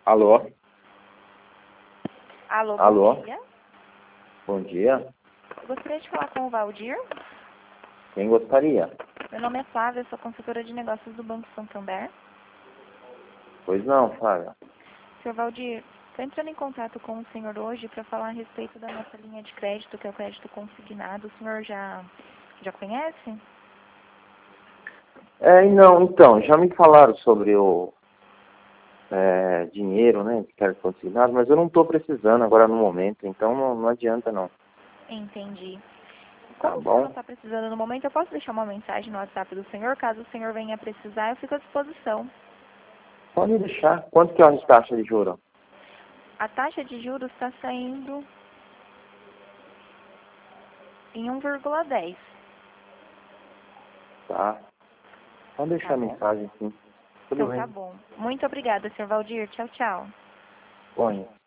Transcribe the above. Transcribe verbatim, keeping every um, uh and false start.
Alô? Alô, bom Alô? dia. Bom dia. Eu gostaria de falar com o Valdir. Quem gostaria? Meu nome é Flávia, eu sou consultora de negócios do Banco Santander. Pois não, Flávia. senhor Valdir, estou entrando em contato com o senhor hoje para falar a respeito da nossa linha de crédito, que é o crédito consignado. O senhor já, já conhece? É, não, então, já me falaram sobre o é, dinheiro, né, de crédito consignado, mas eu não estou precisando agora no momento, então não, não adianta não. Entendi. Tá Como o senhor não bom? está precisando no momento, eu posso deixar uma mensagem no WhatsApp do senhor. Caso o senhor venha precisar, eu fico à disposição. Pode deixar. Quanto que é a taxa de juros? A taxa de juros está saindo em um vírgula dez. Tá. Pode deixar Tá a bom? mensagem, sim. Tudo Então tá bem. bom. Muito obrigada, senhor Valdir. Tchau, tchau. Põe.